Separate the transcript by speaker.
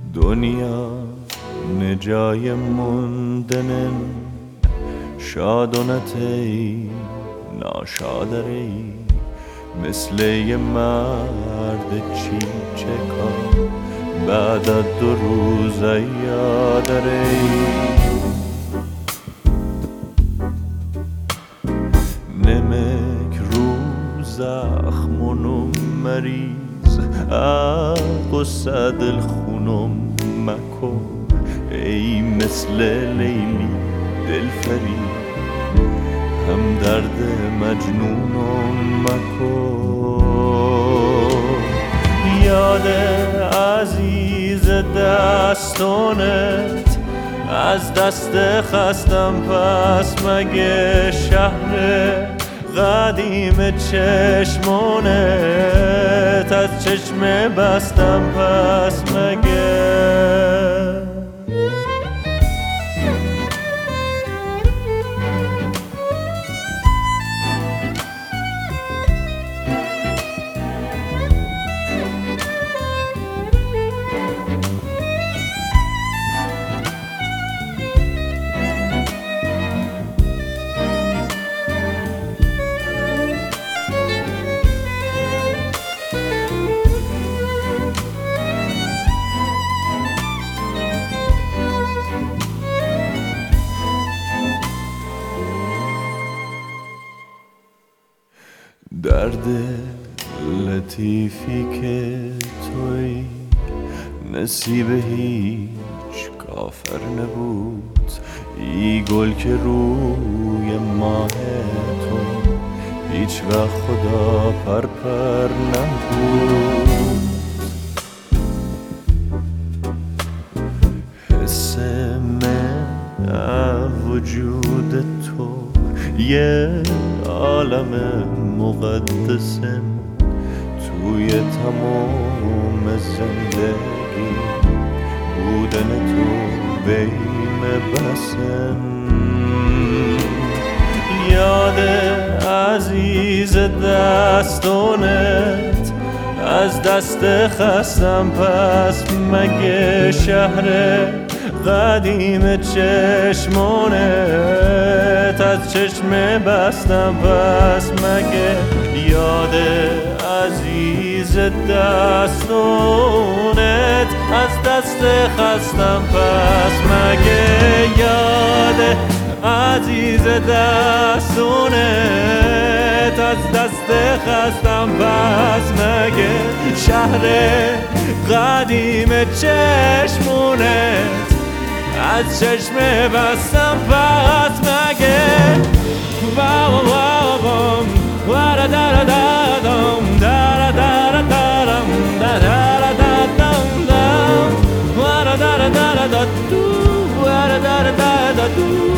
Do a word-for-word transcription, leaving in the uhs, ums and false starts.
Speaker 1: دنیا نجای موندنن شادونت ای ناشادر ای مثل یه مرد چیچکا بعد از دو روز یادر ای نمک رو زخمونم مریض قصه دل خونم مکن ای مثل لیلی دلفری هم درد مجنونم مکن یاد عزیز دستانت از دست خستم پس مگه شهر قدیم چشمانت از چشم بستم پس مگه درد لطیفی که توی نصیب هیچ کافر نبود ای گل که روی ماه تو هیچ وقت خدا پر پر نبود حس من وجود تو یه عالم مقدسن توی تمام زندگی بودن تو بیم بسن یاد عزیز دستانت از دست خستم پس مگه شهر قدیم چشمانت از چشم بستم پس مگه یاد عزیز دستانت از دست خستم پس مگه یاد عزیز دستانت از دست خستم پس مگه شهر قدیم چشمانت از چشم بستم پس مگه واو واو واو وارا دارا دادم دارا دارا دارم دارا دادم وارا دارا دارا دادو وارا دارا دادو